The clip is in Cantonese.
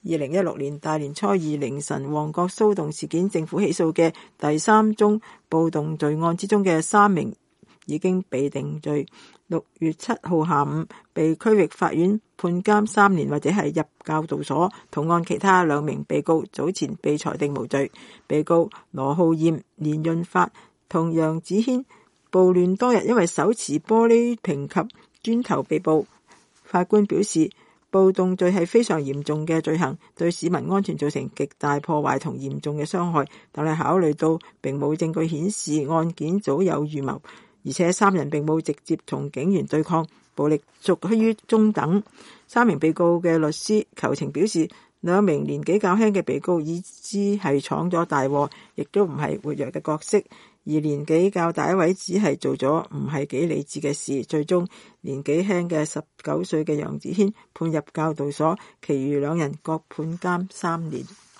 2016年大年初二凌晨旺角騷動事件，政府起訴嘅第3宗暴動罪案之中嘅3名已經被定罪。6月7號下午被區域法院判監3年或者係入教導所。同案其他2名被告早前被裁定無罪。被告羅浩艷、連潤發同楊子軒暴亂當日因為手持玻璃瓶及磚頭被捕。法官表示，暴動罪係非常嚴重嘅罪行，對市民安全造成極大破壞同嚴重嘅傷害，但係考慮到並冇證據顯示案件早有預謀，而且3人並冇直接同警員對抗，暴力屬於中等。3名被告嘅律師求情表示，2名年紀較輕嘅被告已知係闖咗大禍，亦都唔係活躍嘅角色，而年紀較大一位只係做咗唔係幾理智嘅事。最終年紀輕嘅19歲嘅楊子軒判入教導所，其餘2人各判監3年。